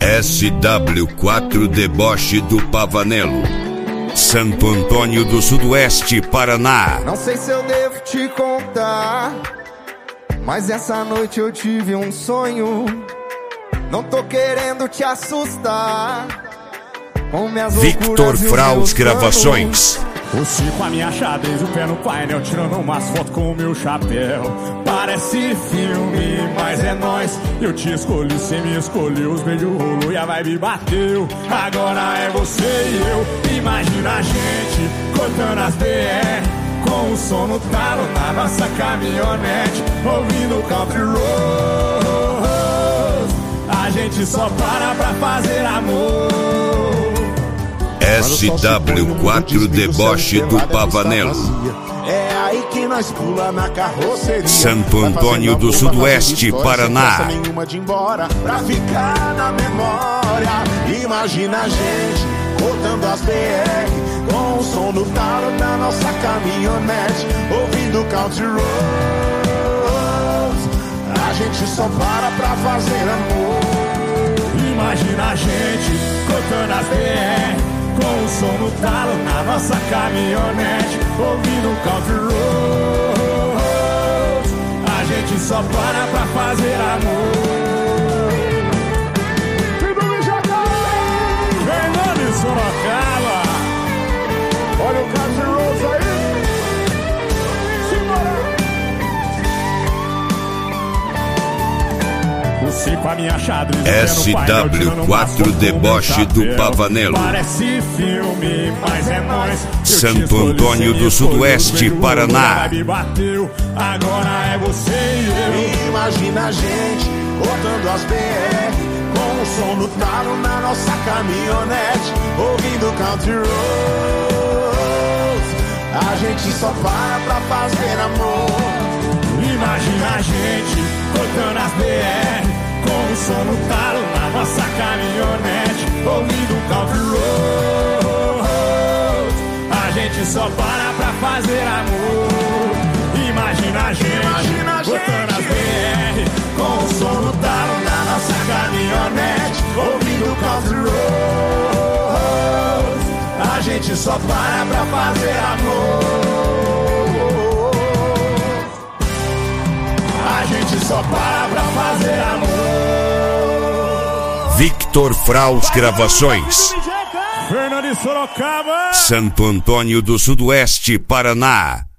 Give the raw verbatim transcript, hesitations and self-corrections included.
S W quatro Deboche do Pavanello, Santo Antônio do Sudoeste, Paraná. Não sei se eu devo te contar, mas essa noite eu tive um sonho. Não tô querendo te assustar com minhas Victor Fraus Gravações. O Chico, a minha xadrez, o pé no painel, tirando umas fotos com o meu chapéu. Parece filme, mas é nóis. Eu te escolhi, cê me escolheu, os beijos rolou e a vibe bateu. Agora é você e eu, imagina a gente cortando as B R, com o som no talo na nossa caminhonete, ouvindo country roads. A gente só para pra fazer amor. S W quatro Deboche do Pavanello, é aí que nós pula na carroceria. Santo Antônio do Sudoeste, Paraná. Nenhuma de embora pra ficar na memória. Imagina a gente cortando as B R, com o som no talo da nossa caminhonete, ouvindo country roads. A gente só para pra fazer amor. Imagina a gente cortando as B R, com o som no talo na nossa caminhonete, ouvindo country roads. A gente só para pra fazer amor. Fernando e Sorocaba, olha o country roads aí. Com a minha xadrez, S W quatro Deboche do Pavanello, parece filme, mas é nóis. Santo Antônio do Sudoeste, Paraná. Bateu, agora é você e eu. Imagina a gente cortando as B R, com o som no talo na nossa caminhonete, ouvindo country roads. A gente só para pra fazer amor. Imagina a gente cortando as B R, com o som no talo na nossa caminhonete, ouvindo country roads. A gente só para pra fazer amor. Imagina a gente, Imagina a botando as B R, com o som no talo na nossa caminhonete, ouvindo country roads. A gente só para pra fazer amor. A gente só para pra fazer amor. Victor Fraus Gravações, Fernando e Sorocaba, Santo Antônio do Sudoeste, Paraná.